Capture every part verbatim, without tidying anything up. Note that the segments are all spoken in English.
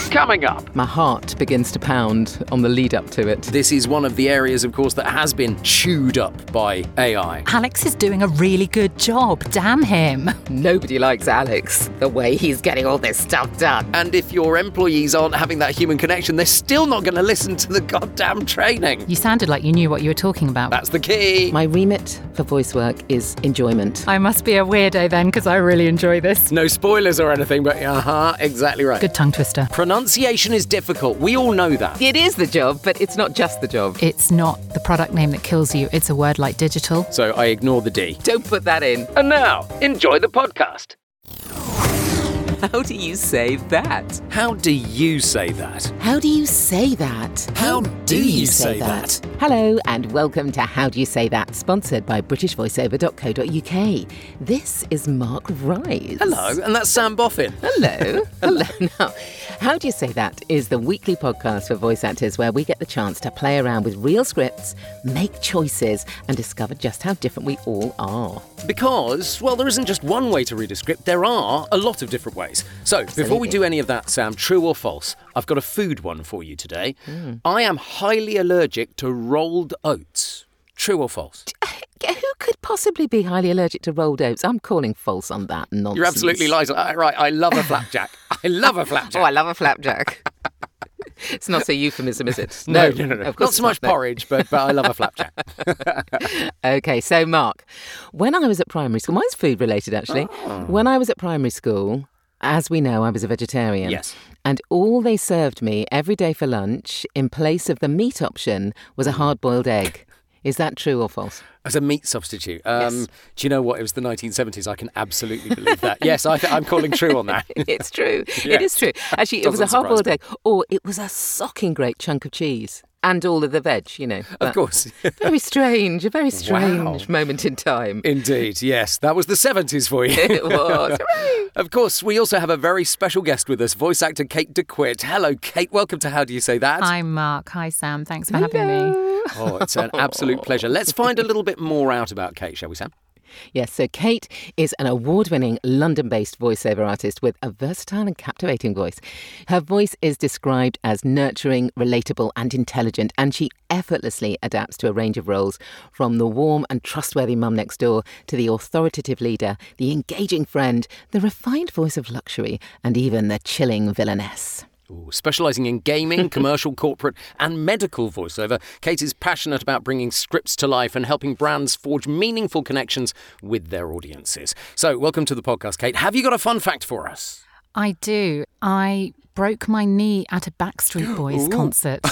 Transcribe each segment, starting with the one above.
Coming up. My heart begins to pound on the lead up to it. This is one of the areas, of course, that has been chewed up by A I. Alex is doing a really good job, damn him. Nobody likes Alex, the way he's getting all this stuff done. And if your employees aren't having that human connection, they're still not going to listen to the goddamn training. You sounded like you knew what you were talking about. That's the key. My remit for voice work is enjoyment. I must be a weirdo then, because I really enjoy this. No spoilers or anything, but uh-huh, exactly right. Good tongue twister. Pronunciation is difficult. We all know that. It is the job, but it's not just the job. It's not the product name that kills you, it's a word like digital. So I ignore the D. Don't put that in. And now, enjoy the podcast. How do you say that? How do you say that? How do you say that? How do you say that? Hello and welcome to How Do You Say That, sponsored by british voiceover dot co dot uk. This is Mark Rise. Hello, and that's Sam Boffin. Hello. Hello. Now, How Do You Say That is the weekly podcast for voice actors where we get the chance to play around with real scripts, make choices, and discover just how different we all are. Because, well, there isn't just one way to read a script, there are a lot of different ways. So, Absolutely. Before we do any of that, Sam, true or false, I've got a food one for you today. Mm. I am highly allergic to rolled oats. True or false? Who could possibly be highly allergic to rolled oats? I'm calling false on that nonsense. You're absolutely right. Right, I love a flapjack. I love a flapjack. Oh, I love a flapjack. It's not a euphemism, is it? No, no, no, no. Of course not so much not, porridge, but, but I love a flapjack. OK, so Mark, when I was at primary school, mine's food related actually. Oh. When I was at primary school, as we know, I was a vegetarian. Yes. And all they served me every day for lunch, in place of the meat option, was a hard-boiled egg. Is that true or false? As a meat substitute? Um, yes. Do you know what? It was the nineteen seventies. I can absolutely believe that. Yes, I th- I'm calling true on that. It's true. Yes. It is true. Actually, it Doesn't was a hard-boiled surprise egg, or it was a socking great chunk of cheese. And all of the veg, you know. Of course. Very strange, a very strange Wow. moment in time. Indeed, yes. That was the seventies for you. It was. Hooray. Of course, we also have a very special guest with us, voice actor Kate DeQuitt. Hello, Kate. Welcome to How Do You Say That? Hi, Mark. Hi, Sam. Thanks for Hello. having me. Oh, it's an absolute pleasure. Let's find a little bit more out about Kate, shall we, Sam? Yes, so Kate is an award-winning London-based voiceover artist with a versatile and captivating voice. Her voice is described as nurturing, relatable and intelligent, and she effortlessly adapts to a range of roles, from the warm and trustworthy mum next door to the authoritative leader, the engaging friend, the refined voice of luxury, and even the chilling villainess. Ooh, specialising in gaming, commercial, corporate and medical voiceover, Kate is passionate about bringing scripts to life and helping brands forge meaningful connections with their audiences. So, welcome to the podcast, Kate. Have you got a fun fact for us? I do. I broke my knee at a Backstreet Boys Ooh. concert.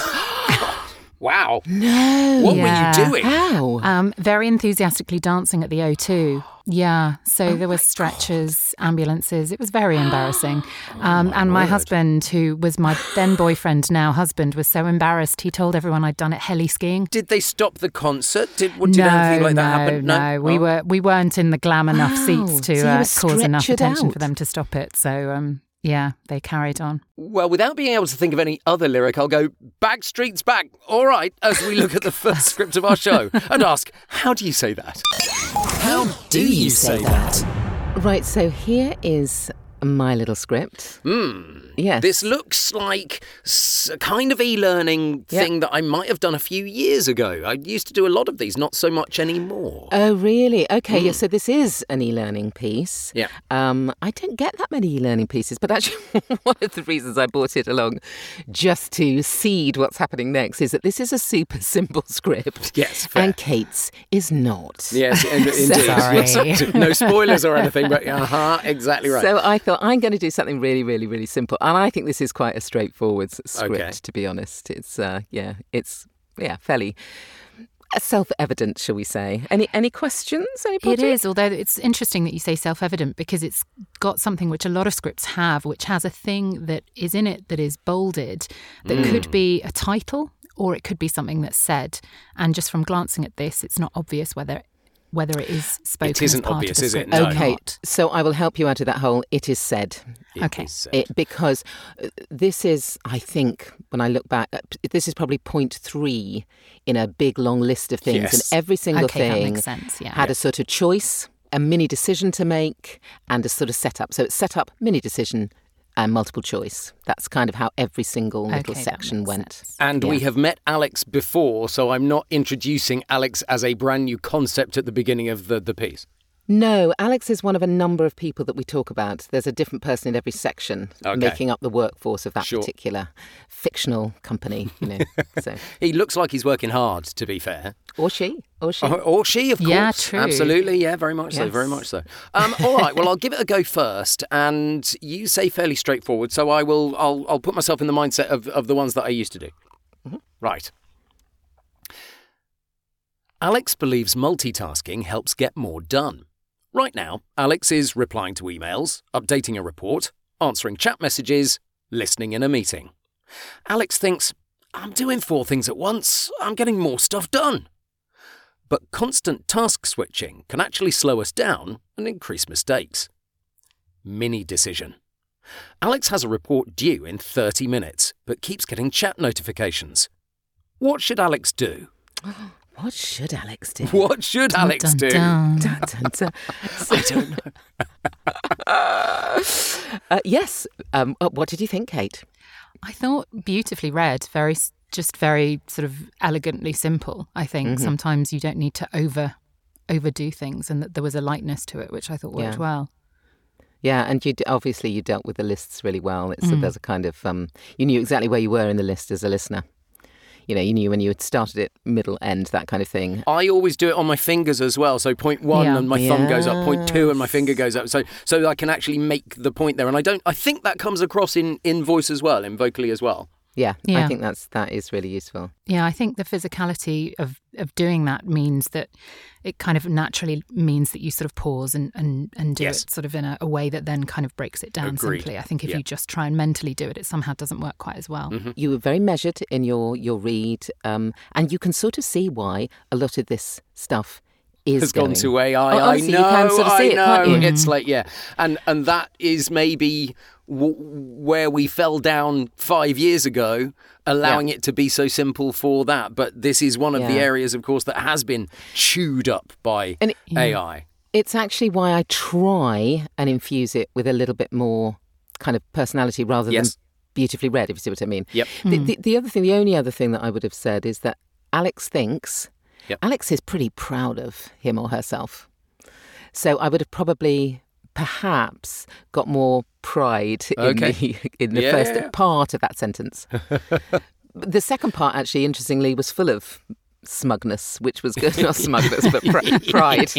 Wow. No. What Yeah. were you doing? How? Um, very enthusiastically dancing at the O two. Yeah, so Oh there were stretchers, ambulances. It was very embarrassing. Um, my and my word. husband, who was my then boyfriend, now husband, was so embarrassed. He told everyone I'd done it heli skiing. Did they stop the concert? Did, did no, anything like that no, happen? no, we Oh. were we weren't in the glam enough Wow. seats to So you uh, were cause enough stretchered attention out. for them to stop it. So um, yeah, they carried on. Well, without being able to think of any other lyric, I'll go, Backstreet's back, all right, as we look at the first script of our show and ask, how do you say that? How do you say that? Right, so here is my little script. Hmm. Yes. This looks like s- a kind of e-learning Yep. thing that I might have done a few years ago. I used to do a lot of these, not so much anymore. Oh, really? Okay, yeah, so this is an e-learning piece. Yeah. Um, I don't get that many e-learning pieces, but actually one of the reasons I brought it along just to seed what's happening next is that this is a super simple script. Yes, fair. And Kate's is not. Yes, in- indeed. Sorry. Yes. No spoilers or anything, but uh-huh, exactly right. So I thought I'm going to do something really, really, really simple. And I think this is quite a straightforward s- script, Okay. to be honest. It's, uh, yeah, it's, yeah, fairly self-evident, shall we say. Any any questions? Anybody? It is, although it's interesting that you say self-evident because it's got something which a lot of scripts have, which has a thing that is in it that is bolded, that Mm. could be a title or it could be something that's said. And just from glancing at this, it's not obvious whether whether it is spoken It isn't as part obvious, of the is it? script No. or Okay, not. so I will help you out of that hole. It is said. It Okay. is said. It, because uh, this is, I think, when I look back, uh, this is probably point three in a big long list of things. Yes. And every single Okay, that thing makes sense, yeah. had a sort of choice, a mini decision to make, and a sort of setup. So it's setup, mini decision, and multiple choice. That's kind of how every single little Okay, that section makes went. sense. And Yeah. we have met Alex before, so I'm not introducing Alex as a brand new concept at the beginning of the, the piece. No, Alex is one of a number of people that we talk about. There's a different person in every section Okay. making up the workforce of that Sure. particular fictional company, you know. So, He looks like he's working hard, to be fair. or she, or she. Or, or she, of course. Yeah, true. Absolutely, yeah, very much so, Yes. very much so. Um, all right, well, I'll give it a go first, and you say fairly straightforward, so I will. I'll, I'll put myself in the mindset of, of the ones that I used to do. Mm-hmm. Right. Alex believes multitasking helps get more done. Right now, Alex is replying to emails, updating a report, answering chat messages, listening in a meeting. Alex thinks, I'm doing four things at once, I'm getting more stuff done. But constant task switching can actually slow us down and increase mistakes. Mini decision. Alex has a report due in thirty minutes, but keeps getting chat notifications. What should Alex do? What should Alex do? What should Alex Dun, do? dun, dun. Dun, dun, dun. I don't know. Uh, yes. Um, uh, what did you think, Kate? I thought beautifully read, very s- just very sort of elegantly simple. I think Mm-hmm. sometimes you don't need to over overdo things, and that there was a lightness to it, which I thought worked Yeah. well. Yeah, and you d- obviously you dealt with the lists really well. It's Mm. there's a kind of um, you knew exactly where you were in the list as a listener. You know, you knew when you had started it, middle, end, that kind of thing. I always do it on my fingers as well. So point one Yeah. and my thumb goes up, point two and my Yes. finger goes up. So so I can actually make the point there. And I don't I think that comes across in, in voice as well, in vocally as well. Yeah, I Yeah. think that's that is really useful. Yeah, I think the physicality of, of doing that means that it kind of naturally means that you sort of pause and, and, and do Yes. it sort of in a, a way that then kind of breaks it down Agreed. simply. I think if Yeah. you just try and mentally do it, it somehow doesn't work quite as well. Mm-hmm. You were very measured in your your read, um, and you can sort of see why a lot of this stuff is Has gone going. to A I. Oh, I honestly, know. you can sort of see I it, know. can't you? It's like yeah, and and that is maybe w- where we fell down five years ago, allowing it to be so simple for that. But this is one of the Yeah. areas, of course, that has been chewed up by And it- A I. It's actually why I try and infuse it with a little bit more kind of personality rather Yes. than beautifully read, if you see what I mean. Yep. The, the, the other thing, the only other thing that I would have said is that Alex thinks, Yep. Alex is pretty proud of him or herself. So I would have probably perhaps got more pride in Okay. the, in the Yeah, first yeah, yeah. part of that sentence. The second part, actually, interestingly, was full of smugness, which was good. Not smugness, but pr- pride.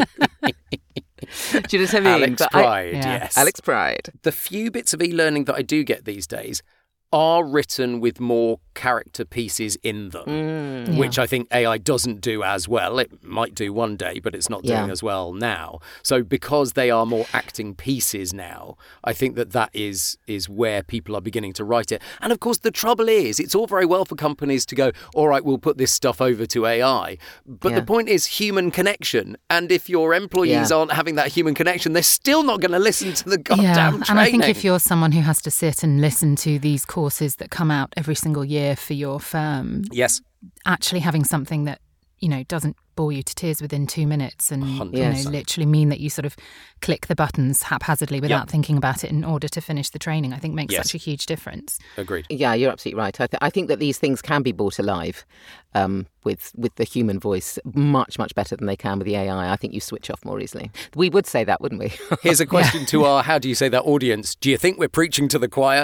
Do you know what I mean? Alex But I- Pride, yeah. yes. Alex Pride. The few bits of e-learning that I do get these days are written with more character pieces in them, Mm. which I think A I doesn't do as well. It might do one day, but it's not doing Yeah. as well now. So because they are more acting pieces now, I think that that is is where people are beginning to write it. And of course, the trouble is, it's all very well for companies to go, all right, we'll put this stuff over to A I. But Yeah. the point is human connection. And if your employees Yeah. aren't having that human connection, they're still not going to listen to the goddamn Yeah, training. and I think if you're someone who has to sit and listen to these courses that come out every single year for your firm, Yes. actually having something that, you know, doesn't bore you to tears within two minutes and, one hundred you know, percent. literally mean that you sort of click the buttons haphazardly without Yep. thinking about it in order to finish the training, I think makes Yes. such a huge difference. Agreed. Yeah, you're absolutely right. I, th- I think that these things can be brought alive um, with with the human voice much, much better than they can with the A I. I think you switch off more easily. We would say that, wouldn't we? Here's a question to our, how do you say that, audience. Do you think we're preaching to the choir?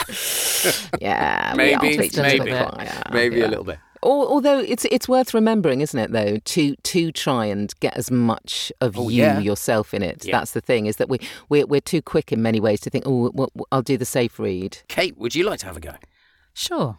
Yeah, Maybe, we are preaching to the maybe. choir. Maybe Yeah. a little bit. Al- Although it's it's worth remembering, isn't it? Though to to try and get as much of Oh, you yeah. yourself in it. Yeah. That's the thing. Is that we we're, we're too quick in many ways to think, oh, well, I'll do the safe read. Kate, would you like to have a go? Sure.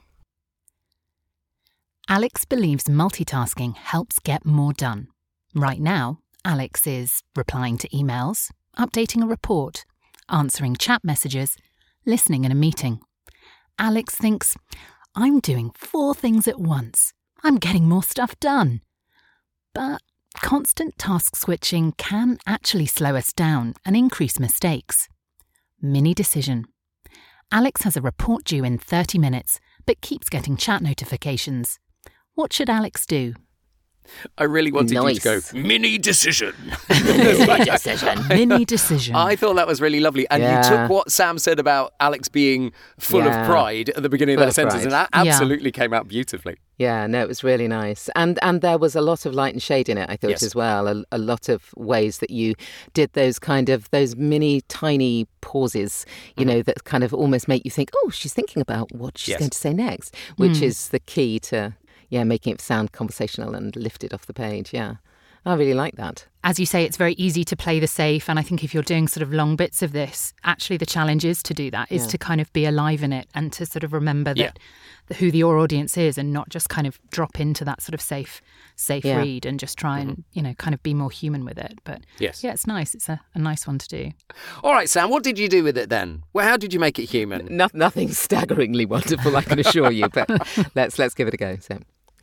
Alex believes multitasking helps get more done. Right now, Alex is replying to emails, updating a report, answering chat messages, listening in a meeting. Alex thinks, I'm doing four things at once. I'm getting more stuff done. But constant task switching can actually slow us down and increase mistakes. Mini decision. Alex has a report due in thirty minutes, but keeps getting chat notifications. What should Alex do? I really wanted Nice. you to go, mini decision. Mini decision. Mini decision. I thought that was really lovely. And Yeah. you took what Sam said about Alex being full Yeah. of pride at the beginning Full of that of sentence, pride. and that Yeah. absolutely came out beautifully. Yeah, no, it was really nice. And and there was a lot of light and shade in it, I thought, Yes. as well. A, a lot of ways that you did those kind of, those mini tiny pauses, you know, that kind of almost make you think, oh, she's thinking about what she's Yes. going to say next, which is the key to, yeah, making it sound conversational and lifted off the page. Yeah, I really like that. As you say, it's very easy to play the safe. And I think if you're doing sort of long bits of this, actually the challenge is to do that, is Yeah. to kind of be alive in it and to sort of remember that Yeah. the, who your audience is, and not just kind of drop into that sort of safe safe Yeah. read and just try and, you know, kind of be more human with it. But Yes. yeah, it's nice. It's a, a nice one to do. All right, Sam, what did you do with it then? Well, how did you make it human? No, nothing staggeringly wonderful, I can assure you, but let's let's give it a go. So,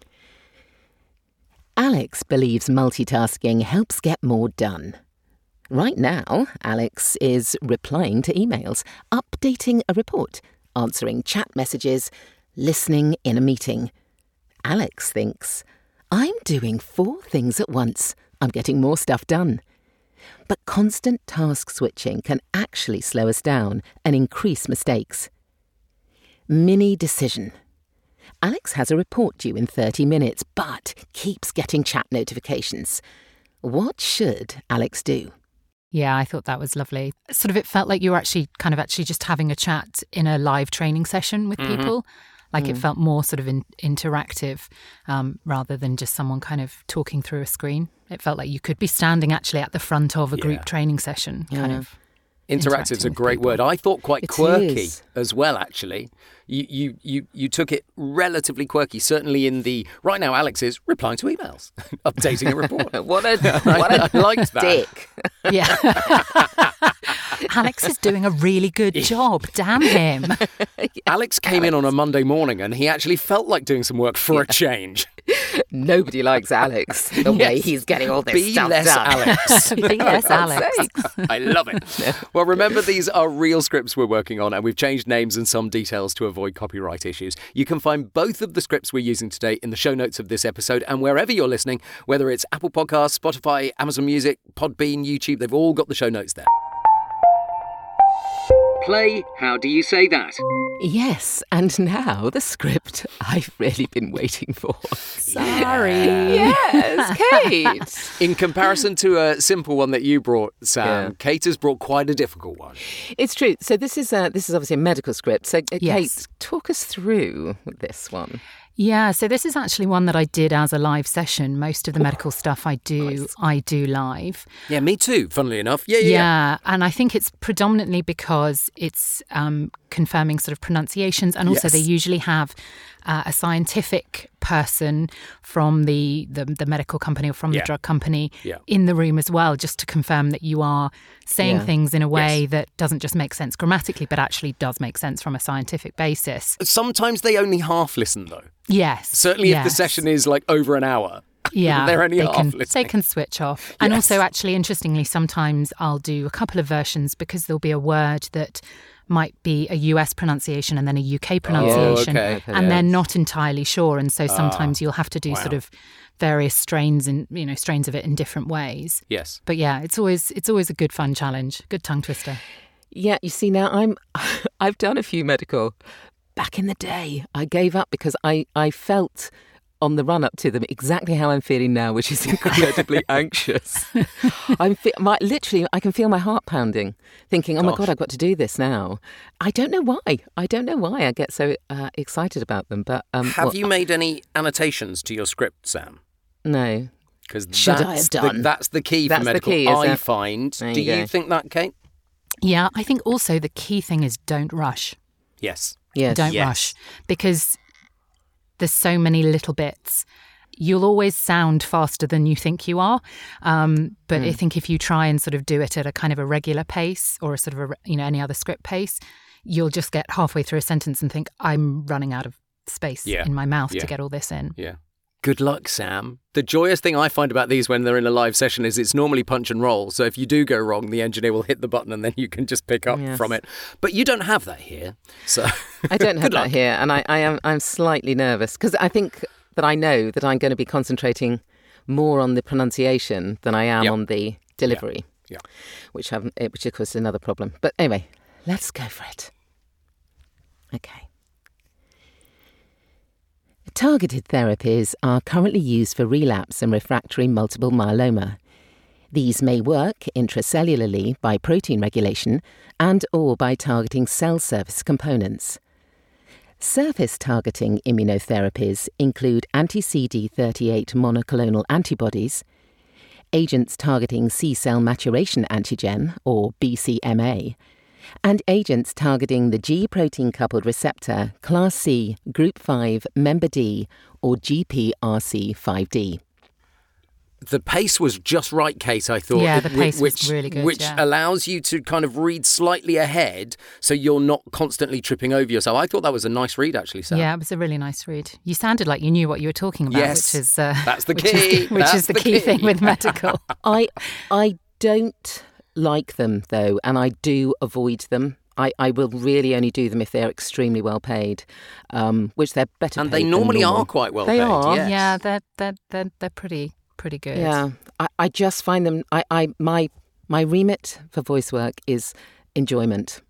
Alex believes multitasking helps get more done. Right now, Alex is replying to emails, updating a report, answering chat messages, listening in a meeting. Alex thinks, I'm doing four things at once. I'm getting more stuff done. But constant task switching can actually slow us down and increase mistakes. Mini decision. Alex has a report due in thirty minutes, but keeps getting chat notifications. What should Alex do? Yeah, I thought that was lovely. Sort of, it felt like you were actually kind of actually just having a chat in a live training session with people. Like it felt more sort of in, interactive um, rather than just someone kind of talking through a screen. It felt like you could be standing actually at the front of a Yeah. group training session, kind Yeah. of. Interactive's a interacting with great people. word. I thought quite It quirky is. as well, actually. You, you you you took it relatively quirky, certainly in the... Right now, Alex is replying to emails, updating a report. What a what a I liked that. dick! Yeah. Alex is doing a really good job. Damn him. Alex came in on a Monday morning and he actually felt like doing some work for a change. Nobody likes Alex. The way Yes. he's getting all this Be stuff less done. Alex. Be less Alex. I love it. Well, remember, these are real scripts we're working on, and we've changed names and some details to avoid copyright issues. You can find both of the scripts we're using today in the show notes of this episode, and wherever you're listening, whether it's Apple Podcasts, Spotify, Amazon Music, Podbean, YouTube, they've all got the show notes there. Play, how do you say that? Yes, and now the script I've really been waiting for. Sorry. Yes, Kate. In comparison to a simple one that you brought, Sam, Yeah. Kate has brought quite a difficult one. It's true. So this is uh, this is obviously a medical script. So uh, Yes. Kate, talk us through this one. Yeah, so this is actually one that I did as a live session. Most of the medical stuff I do, nice. I do live. Yeah, me too, funnily enough. Yeah, yeah, yeah. Yeah, and I think it's predominantly because it's um, confirming sort of pronunciations, and also Yes. they usually have uh, a scientific person from the, the, the medical company or from Yeah. the drug company Yeah. in the room as well, just to confirm that you are saying Yeah. things in a way Yes. that doesn't just make sense grammatically, but actually does make sense from a scientific basis. Sometimes they only half listen, though. Yes. Certainly if the yes. session is like over an hour. Yeah, They're only they half can, listening. They can switch off. And Yes. also, actually, interestingly, sometimes I'll do a couple of versions because there'll be a word that might be a U S pronunciation and then a U K pronunciation. Oh, okay. And they're not entirely sure. And so sometimes you'll have to do wow. sort of various strains and, you know, strains of it in different ways. Yes. But yeah, it's always it's always a good fun challenge, good tongue twister. Yeah, you see, now I'm I've done a few medical. Back in the day, I gave up because I, I felt on the run up to them exactly how I'm feeling now, which is incredibly anxious. I'm fe- my, literally, I can feel my heart pounding, thinking, "Oh my Gosh. God, I've got to do this now." I don't know why. I don't know why I get so uh, excited about them. But um, Have well, you made any annotations to your script, Sam? No. Because Should I that's have the, done? that's the key That's for the medical. key, is I it? find. There Do you you go. think that, Kate? Yeah, I think also the key thing is don't rush. Yes. Yes. Don't Yes. rush, because there's so many little bits. You'll always sound faster than you think you are. Um, but I think if you try and sort of do it at a kind of a regular pace or a sort of a, you know, any other script pace, you'll just get halfway through a sentence and think, I'm running out of space Yeah. in my mouth Yeah. to get all this in. Yeah. Good luck, Sam. The joyous thing I find about these when they're in a live session is it's normally punch and roll. So if you do go wrong, the engineer will hit the button and then you can just pick up Yes. from it. But you don't have that here. So I don't have Good that luck. here, and I, I am I'm slightly nervous because I think that I know that I'm going to be concentrating more on the pronunciation than I am Yep. on the delivery, Yeah. which haven't, eh, which of course is another problem. But anyway, let's go for it. Okay. Targeted therapies are currently used for relapse and refractory multiple myeloma. These may work intracellularly by protein regulation and or by targeting cell surface components. Surface targeting immunotherapies include anti-C D thirty-eight monoclonal antibodies, agents targeting C-cell maturation antigen, or B C M A, and agents targeting the G protein-coupled receptor class C, group five, member D, or G P R C five D. The pace was just right, Kate, I thought. Yeah, the whi- pace which, was really good, Which yeah. allows you to kind of read slightly ahead so you're not constantly tripping over yourself. I thought that was a nice read, actually, Sam. Yeah, it was a really nice read. You sounded like you knew what you were talking about, Yes, which is uh, that's the which key. Is, which That's is the, the key, key. thing with medical. I I don't like them, though, and I do avoid them. I, I will really only do them if they're extremely well paid, um, which they're better And paid they than normally normal. are quite well They paid. are. Yes. Yeah, they're they're they're they're pretty pretty good. Yeah, I, I just find them. I, I my my remit for voice work is enjoyment.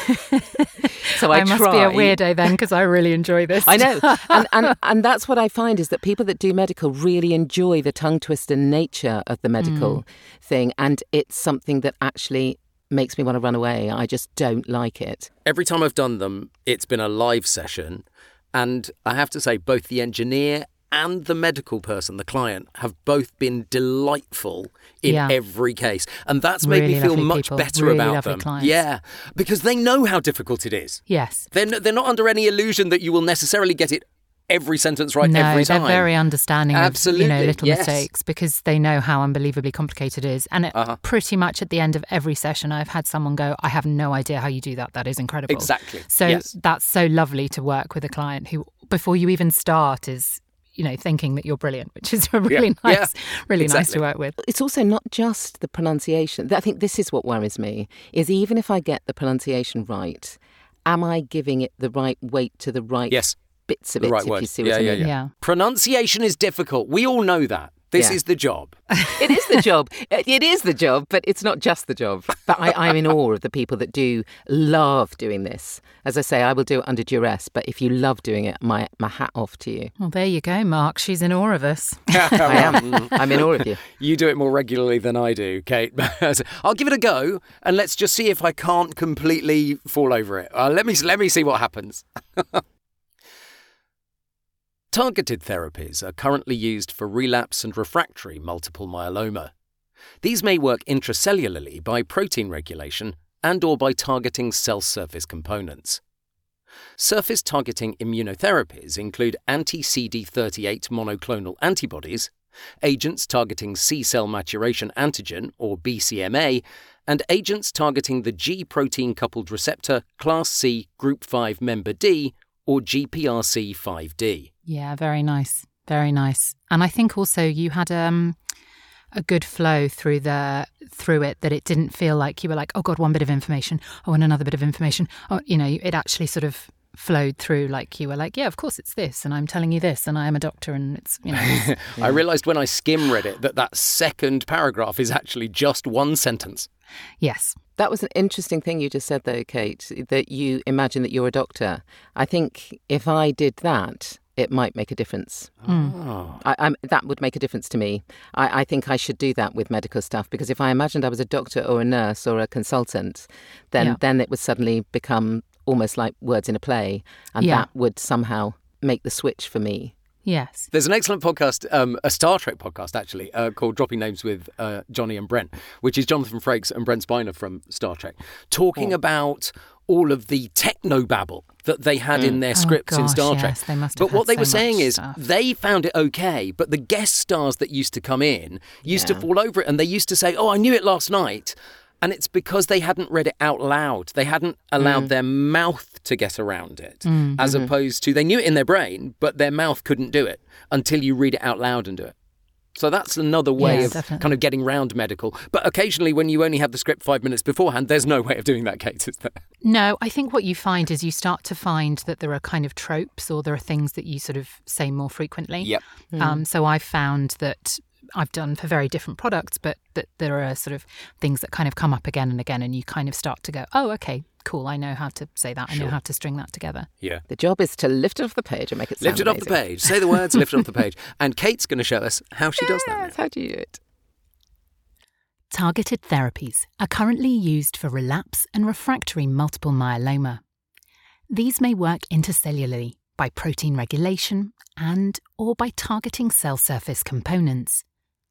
So I, I must try. be a weirdo then, because I really enjoy this. I know, and, and and that's what I find is that people that do medical really enjoy the tongue twister nature of the medical thing, and it's something that actually makes me want to run away. I just don't like it. Every time I've done them, it's been a live session. And I have to say, both the engineer and the medical person, the client, have both been delightful in Yeah. every case. And that's made Really me feel lovely much people, better really about lovely them. clients. Yeah, because they know how difficult it is. Yes. They're, n- they're not under any illusion that you will necessarily get it every sentence right no, every time. they're very understanding Absolutely, of, you know, little yes. mistakes, because they know how unbelievably complicated it is. And it, Uh-huh. pretty much at the end of every session, I've had someone go, I have no idea how you do that. That is incredible. Exactly, So yes. that's so lovely to work with a client who, before you even start, is, you know, thinking that you're brilliant, which is really Yeah, nice, really nice exactly. to work with. It's also not just the pronunciation. I think this is what worries me, is even if I get the pronunciation right, am I giving it the right weight to the right Yes. bits of The it, right if word. you see Yeah, what I yeah, mean? yeah. Yeah. Pronunciation is difficult. We all know that. This Yeah. is the job. It is the job. It is the job, but it's not just the job. But I, I'm in awe of the people that do love doing this. As I say, I will do it under duress, but if you love doing it, my, my hat off to you. Well, there you go, Mark. She's in awe of us. I am. I'm in awe of you. You do it more regularly than I do, Kate. I'll give it a go, and let's just see if I can't completely fall over it. Uh, let me let me see what happens. Targeted therapies are currently used for relapse and refractory multiple myeloma. These may work intracellularly by protein regulation and or by targeting cell surface components. Surface targeting immunotherapies include anti-C D thirty-eight monoclonal antibodies, agents targeting C-cell maturation antigen, or B C M A, and agents targeting the G protein-coupled receptor class C group five member D, or G P R C five D. Yeah, very nice. Very nice. And I think also you had um, a good flow through the through it, that it didn't feel like you were like, oh God, one bit of information, oh, and another bit of information. Oh, you know, it actually sort of flowed through, like you were like, yeah, of course it's this, and I'm telling you this, and I am a doctor, and it's, you know. It's, I realised when I skim read it that that second paragraph is actually just one sentence. yes. That was an interesting thing you just said, though, Kate, that you imagine that you're a doctor. I think if I did that, it might make a difference. Oh. I, I'm, that would make a difference to me. I, I think I should do that with medical stuff, because if I imagined I was a doctor or a nurse or a consultant, then Yeah. then it would suddenly become almost like words in a play, and Yeah. that would somehow make the switch for me. Yes. There's an excellent podcast, um, a Star Trek podcast actually, uh, called Dropping Names with uh, Johnny and Brent, which is Jonathan Frakes and Brent Spiner from Star Trek, talking Oh. about all of the technobabble that they had in their scripts in gosh, Star yes, Trek. they must but have what had they were so saying much is stuff. they found it okay, but the guest stars that used to come in used Yeah. to fall over it, and they used to say, oh, I knew it last night. And it's because they hadn't read it out loud. They hadn't allowed their mouth to get around it, as opposed to they knew it in their brain, but their mouth couldn't do it until you read it out loud and do it. So that's another way Yeah, of definitely. kind of getting round medical. But occasionally when you only have the script five minutes beforehand, there's no way of doing that, Kate, is there? No, I think what you find is you start to find that there are kind of tropes, or there are things that you sort of say more frequently. Yep. Um, so I've found that I've done for very different products, but that there are sort of things that kind of come up again and again, and you kind of start to go, oh, okay, cool, I know how to say that. I Sure. know how to string that together. Yeah. The job is to lift it off the page and make it sound Lift it off the amazing. page. Say the words, lift it off the page. And Kate's going to show us how she does that. Yes, how do you do it? Targeted therapies are currently used for relapse and refractory multiple myeloma. These may work intercellularly by protein regulation and or by targeting cell surface components.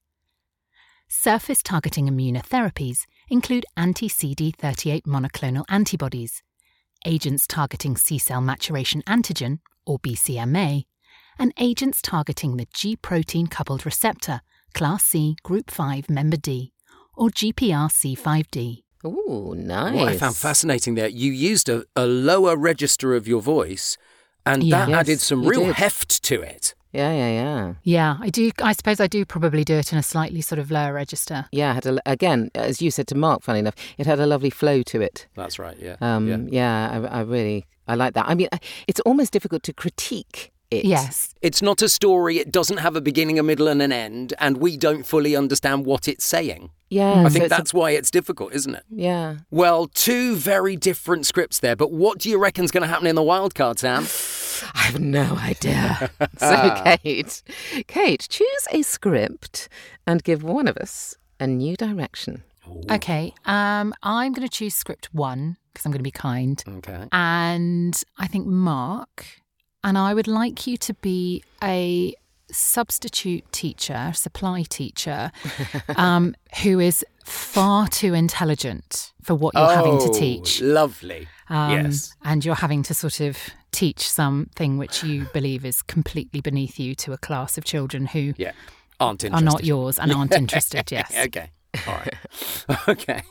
Surface targeting immunotherapies include anti-C D thirty-eight monoclonal antibodies, agents targeting C-cell maturation antigen, or B C M A, and agents targeting the G-protein coupled receptor, class C, group five, member D, or G P R C five D. Ooh, nice. What I found fascinating there, you used a, a lower register of your voice, and Yeah. that Yes, added some you real did. heft to it. Yeah, yeah, yeah. Yeah, I do. I suppose I do probably do it in a slightly sort of lower register. Yeah, it had a, again, as you said to Mark, funny enough, it had a lovely flow to it. That's right, yeah. Um, yeah. yeah, I, I really, I like that. I mean, I- it's almost difficult to critique it. Yes. It's not a story, it doesn't have a beginning, a middle and an end, and we don't fully understand what it's saying. Yeah. I so think it's a- that's why it's difficult, isn't it? yeah. Well, two very different scripts there, but what do you reckon's going to happen in the wildcard, Sam? I have no idea. So, Kate, Kate, choose a script and give one of us a new direction. Okay. Um, I'm going to choose script one because I'm going to be kind, Okay. and I think Mark, and I would like you to be a substitute teacher, supply teacher, um, who is far too intelligent for what you're having to Oh, teach. Lovely. Um, yes. And you're having to sort of teach something which you believe is completely beneath you to a class of children who Yeah. Aren't are interested. not yours and aren't interested, yes. Okay. All right. Okay.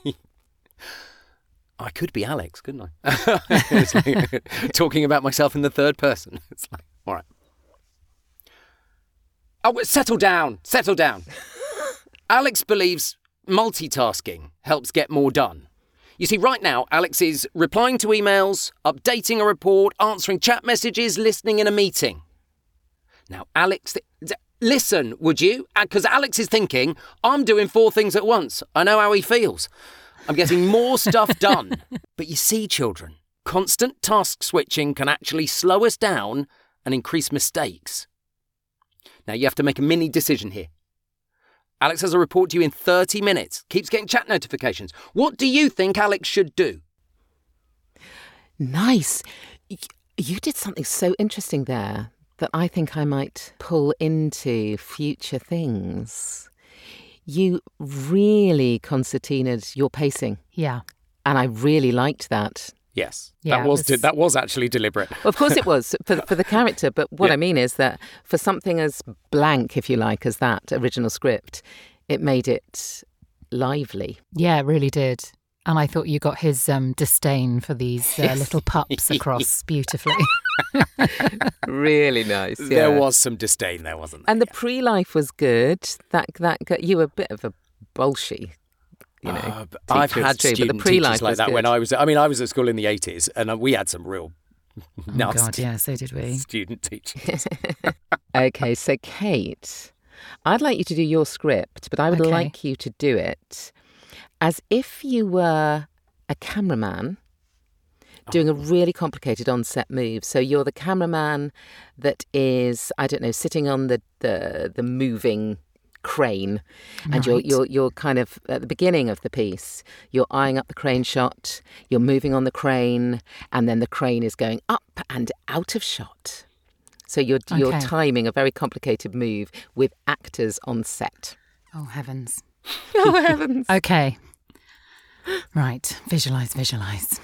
I could be Alex, couldn't I? It's like talking about myself in the third person. It's like, all right. Oh, settle down. Settle down. Alex believes multitasking helps get more done. You see, right now, Alex is replying to emails, updating a report, answering chat messages, listening in a meeting. Now, Alex, th- th- listen, would you? Because Alex is thinking, I'm doing four things at once. I know how he feels. I'm getting more stuff done. But you see, children, constant task switching can actually slow us down and increase mistakes. Now, you have to make a mini decision here. Alex has a report to you in thirty minutes, keeps getting chat notifications. What do you think Alex should do? Nice. Y- You did something so interesting there that I think I might pull into future things. You really concertinaed your pacing, Yeah. and I really liked that. Yes, Yeah, that it was, was- di- that was actually deliberate. Of course it was, for, for the character, but what Yeah. I mean is that for something as blank, if you like, as that original script, it made it lively. Yeah, it really did. And I thought you got his um, disdain for these uh, little pups across beautifully. Really nice. There was some disdain there, wasn't there? And the pre-life was good. That that got, you were a bit of a bolshy, you know. Uh, but I've teacher, had it's true, but the student pre-life teachers like was that when good. I was. I mean, I was at school in the eighties, and uh, we had some real Oh, nasty God, yeah, so did we. student teachers. Okay, so Kate, I'd like you to do your script, but I would Okay. like you to do it as if you were a cameraman doing a really complicated on-set move. So you're the cameraman that is, I don't know, sitting on the the, the moving crane, and you're Right. you're you're kind of at the beginning of the piece. You're eyeing up the crane shot. You're moving on the crane, and then the crane is going up and out of shot. So you're you're Okay. timing a very complicated move with actors on set. Oh, heavens. Oh heavens! Okay. Right. Visualize, visualize.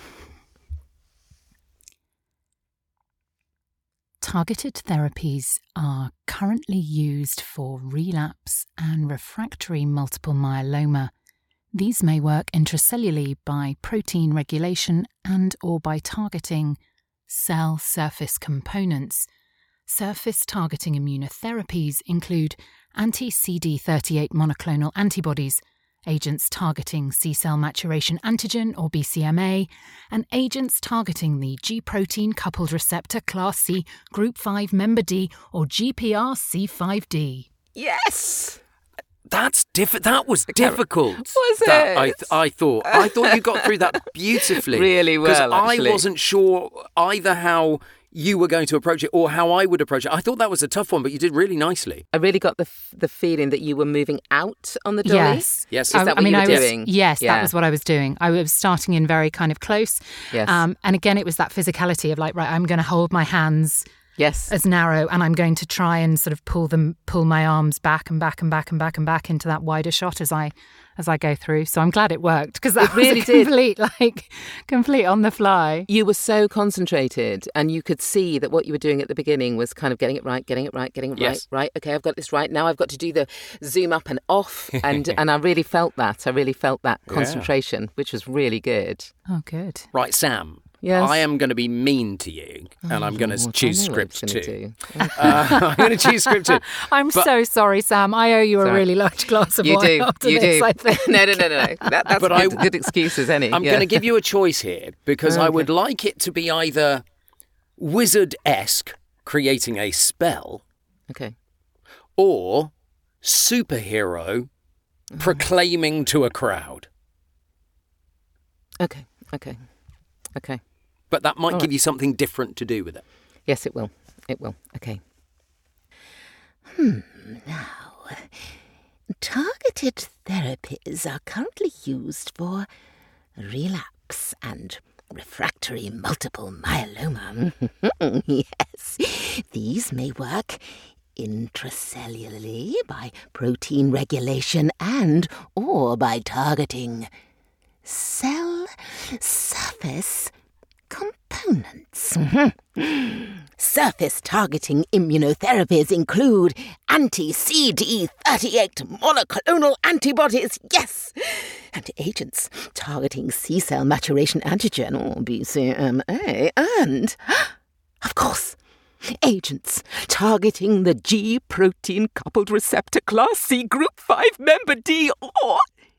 Targeted therapies are currently used for relapse and refractory multiple myeloma. These may work intracellularly by protein regulation and or by targeting cell surface components. Surface targeting immunotherapies include anti-C D thirty-eight monoclonal antibodies, agents targeting C-cell maturation antigen or B C M A, and agents targeting the G-protein coupled receptor class C, group five member D or G P R C five D. Yes. That's diff- That was difficult. Was That, it? I, th- I thought. I thought you got through that beautifully. Really well, Because I actually. wasn't sure either how you were going to approach it or how I would approach it. I thought that was a tough one, but you did really nicely. I really got the f- the feeling that you were moving out on the dolly. Yes. Yes. Is I, that I what mean, you were I was, doing? Yes, Yeah. that was what I was doing. I was starting in very kind of close. Yes. Um, and again, it was that physicality of like, right, I'm going to hold my hands Yes. as narrow and I'm going to try and sort of pull them, pull my arms back and back and back and back and back into that wider shot as I as I go through. So I'm glad it worked because that It really was a did. complete, like, complete on the fly. You were so concentrated and you could see that what you were doing at the beginning was kind of getting it right, getting it right, getting it Yes. right, right. Okay, I've got this right. Now I've got to do the zoom up and off. And, and I really felt that. I really felt that concentration, which was really good. Oh, good. Right, Sam. Yes. I am going to be mean to you, and I'm going to Lord, choose I know what script it's two. gonna do. Uh, I'm going to choose script two. I'm But- so sorry, Sam. I owe you a Sorry. really large glass of You wine do, after you this, do. I think. no, no, no, no, no. That, that's But good, I- good excuse as any. I'm yeah. going to give you a choice here because I Okay. would like it to be either wizard-esque, creating a spell, Okay. or superhero, proclaiming to a crowd. Okay. Okay. Okay. But that might All give right. you something different to do with it. Yes, it will. It will. Okay. Hmm. Now, targeted therapies are currently used for relapse and refractory multiple myeloma. Yes. These may work intracellularly by protein regulation and or by targeting cell surface components. Surface targeting immunotherapies include anti-C D thirty-eight monoclonal antibodies, yes, and agents targeting C-cell maturation antigen, or B C M A, and, of course, agents targeting the G protein coupled receptor class C group five member D, or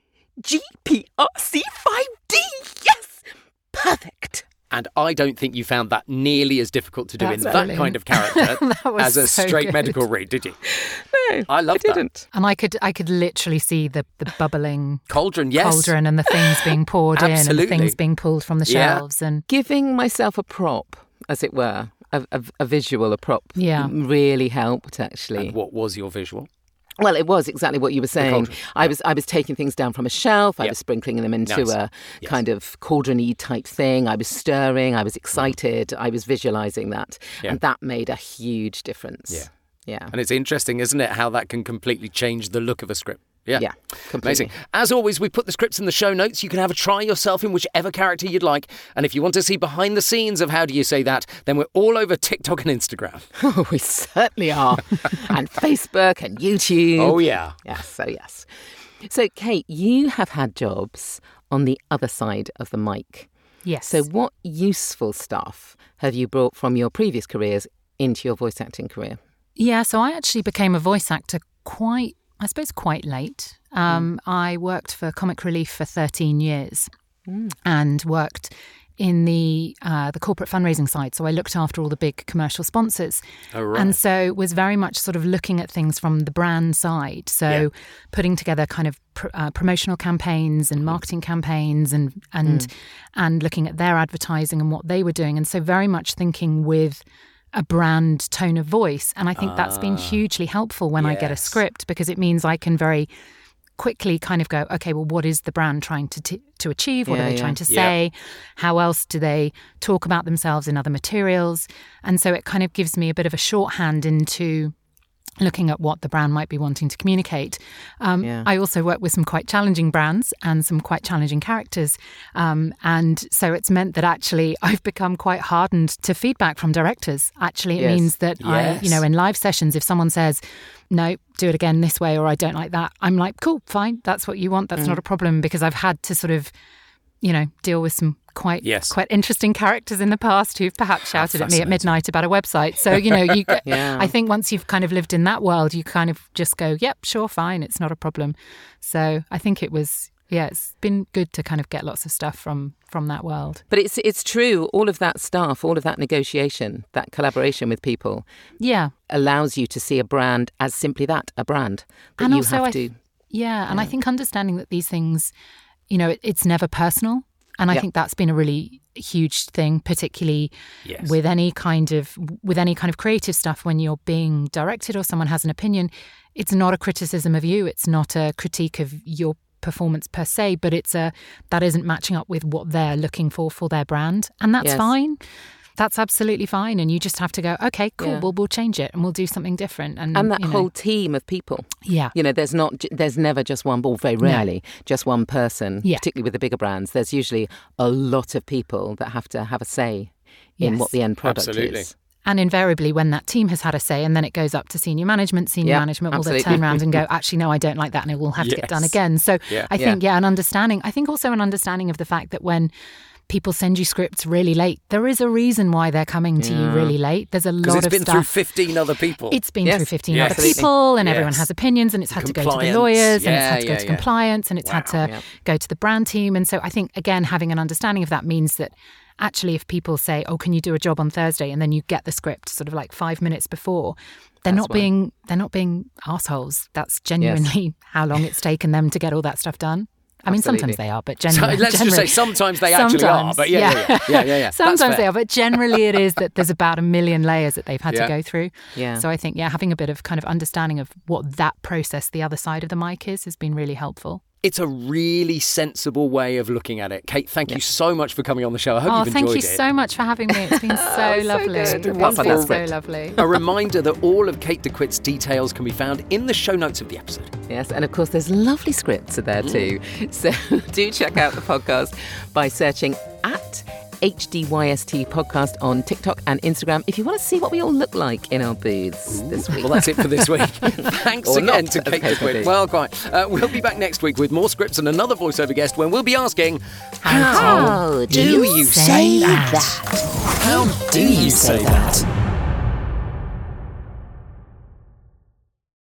G P R C five D, yes, perfect. And I don't think you found that nearly as difficult to do That's in that brilliant. kind of character That was as a so straight good. medical read, did you? No, I love I that. didn't. And I could I could literally see the, the bubbling Cauldron, yes. cauldron and the things being poured in and the Absolutely. things being pulled from the Yeah. shelves. And Giving myself a prop, as it were, a, a, a visual, a prop, Yeah. really helped, actually. And what was your visual? Well, it was exactly what you were saying. cauldron, I was I was taking things down from a shelf. I Yeah. was sprinkling them into Nice. a Yes. kind of cauldron-y type thing. I was stirring. I was excited. I was visualising that. Yeah. And that made a huge difference. Yeah. Yeah. And it's interesting, isn't it, how that can completely change the look of a script. Yeah. Yeah, completely. Amazing. As always, we put the scripts in the show notes. You can have a try yourself in whichever character you'd like. And if you want to see behind the scenes of How Do You Say That, then we're all over TikTok and Instagram. Oh, we certainly are. And Facebook and YouTube. Oh, yeah. Yes, so yes. So, Kate, you have had jobs on the other side of the mic. yes. So what useful stuff have you brought from your previous careers into your voice acting career? Yeah, so I actually became a voice actor quite, I suppose, quite late. Um, Hmm. I worked for Comic Relief for thirteen years and worked in the uh, the corporate fundraising side. So I looked after all the big commercial sponsors. Oh, right. And so was very much sort of looking at things from the brand side. So Yeah. putting together kind of pr- uh, promotional campaigns and marketing campaigns and and and looking at their advertising and what they were doing. And so very much thinking with a brand tone of voice. And I think that's been hugely helpful when I get a yes. script because it means I can very quickly kind of go, okay, well, what is the brand trying to t- to achieve? What Yeah, are they yeah. trying to Yeah. say? How else do they talk about themselves in other materials? And so it kind of gives me a bit of a shorthand into looking at what the brand might be wanting to communicate. Um, Yeah. I also work with some quite challenging brands and some quite challenging characters. Um, and so it's meant that actually I've become quite hardened to feedback from directors. Actually, it Yes. means that I, you know, Yes. in live sessions, if someone says, no, do it again this way, or I don't like that, I'm like, cool, fine. That's what you want. That's not a problem, because I've had to sort of, you know, deal with some quite Yes. quite interesting characters in the past who've perhaps shouted at me at fascinating. midnight about a website. So, you know, you get, Yeah. I think once you've kind of lived in that world, you kind of just go, yep, sure, fine, it's not a problem. So I think it was, yeah, it's been good to kind of get lots of stuff from from that world. But it's it's true, all of that stuff, all of that negotiation, that collaboration with people Yeah. allows you to see a brand as simply that, a brand. That And you also have I to... th- Yeah, and Yeah. I think understanding that these things, you know, it, it's never personal. And I Yeah. think that's been a really huge thing, particularly Yes. with any kind of with any kind of creative stuff. When you're being directed or someone has an opinion, it's not a criticism of you. It's not a critique of your performance per se, but it's a that isn't matching up with what they're looking for for their brand, and that's Yes. fine. That's absolutely fine, and you just have to go, okay, cool. Yeah. Well, we'll change it and we'll do something different. And And that you know, whole team of people. yeah, You know, there's not, j- there's never just one, or very rarely, just one person, Yeah. particularly with the bigger brands. There's usually a lot of people that have to have a say in Yes. what the end product Absolutely. is. And invariably, when that team has had a say, and then it goes up to senior management, senior Yeah, management will then absolutely. turn around and go, actually, no, I don't like that, and it will have to get done Yes. again. So Yeah. I Yeah. think, yeah, an understanding. I think also an understanding of the fact that when people send you scripts really late, there is a reason why they're coming to you Yeah. really late. There's a Because lot it's of been stuff. through fifteen other people. It's been Yes. through fifteen Yes. other Absolutely. people, and Yes. everyone has opinions, and it's had to go to the Compliance. lawyers, and Yeah, it's had to go yeah, to yeah. compliance, and it's had Wow. to Yeah. go to the brand team. And so I think, again, having an understanding of that means that actually if people say, oh, can you do a job on Thursday? And then you get the script sort of like five minutes before, they're That's not why. being they're not being assholes. That's genuinely how long it's taken them to get all that stuff done. I mean, Absolutely. sometimes they are, but So generally, let's just say generally- sometimes they actually are. Sometimes, But yeah, yeah, yeah. yeah, yeah, yeah. That's Sometimes fair. they are, but generally it is that there's about a million layers that they've had Yeah. to go through. Yeah. So I think, yeah, having a bit of kind of understanding of what that process, the other side of the mic is, has been really helpful. It's a really sensible way of looking at it. Kate, thank you so much for coming on the show. I hope Oh, you've thank enjoyed you it. so much for having me. It's been so lovely. good. It's Been been wonderful. so lovely. A reminder that all of Kate DeQuitt's details can be found in the show notes of the episode. Yes, and of course there's lovely scripts there too. So do check out the podcast by searching at H D Y S T podcast on TikTok and Instagram if you want to see what we all look like in our booths this week. Well, that's it for this week. Thanks Or again not, to as the Kate case may DeQuitt. be. Well, quite. Uh, we'll be back next week with more scripts and another voiceover guest when we'll be asking, How do you say that? How do you say that?